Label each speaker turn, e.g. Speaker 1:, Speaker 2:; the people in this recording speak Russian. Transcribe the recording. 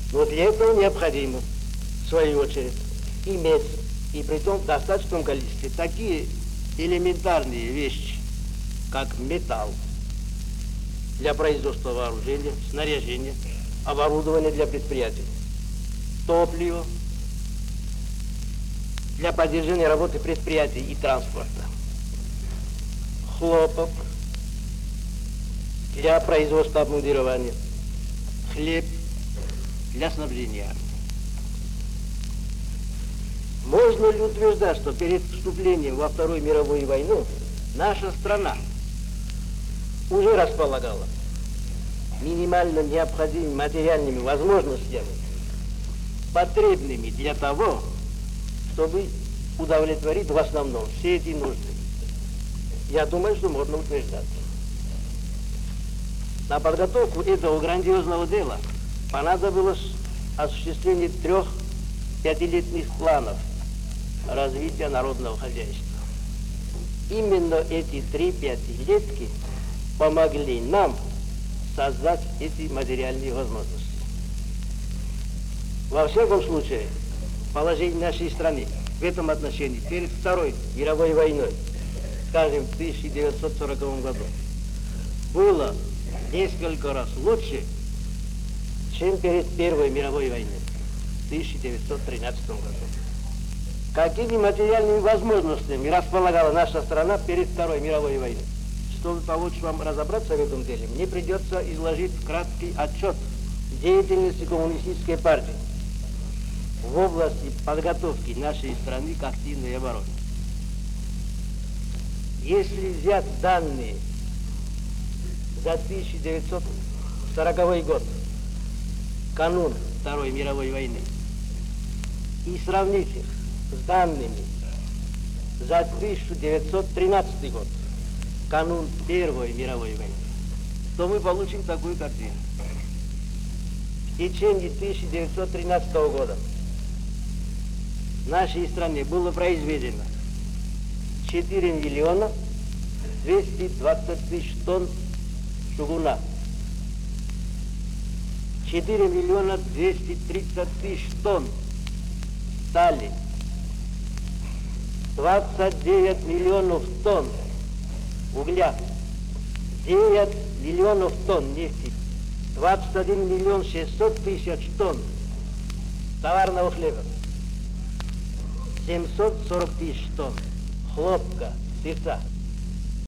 Speaker 1: Но для этого необходимо, в свою очередь, иметь, и притом в достаточном количестве, такие элементарные вещи, как металл для производства вооружения, снаряжения, оборудование для предприятий, топливо для поддержания работы предприятий и транспорта, хлопок для производства обмундирования, хлеб для снабжения армии. Можно ли утверждать, что перед вступлением во Вторую мировую войну наша страна уже располагала минимально необходимыми материальными возможностями, потребными для того, чтобы удовлетворить в основном все эти нужды? Я думаю, что можно утверждать. На подготовку этого грандиозного дела понадобилось осуществление 3 пятилетних планов развития народного хозяйства. Именно эти 3 пятилетки помогли нам создать эти материальные возможности. Во всяком случае, положение нашей страны в этом отношении перед Второй мировой войной, скажем, в 1940 году, было несколько раз лучше, чем перед Первой мировой войной в 1913 году. Какими материальными возможностями располагала наша страна перед Второй мировой войной? Чтобы помочь вам разобраться в этом деле, мне придется изложить краткий отчет деятельности коммунистической партии в области подготовки нашей страны к активной обороне. Если взять данные за 1940 год, канун Второй мировой войны, и сравнить их с данными за 1913 год, канун Первой мировой войны, то мы получим такую картину. В течение 1913 года в нашей стране было произведено 4 миллиона 220 тысяч тонн чугуна, 4 миллиона 230 тысяч тонн стали, 29 миллионов тонн угля, 9 миллионов тонн нефти, 21 миллион 600 тысяч тонн товарного хлеба, 740 тысяч тонн хлопка, сырца.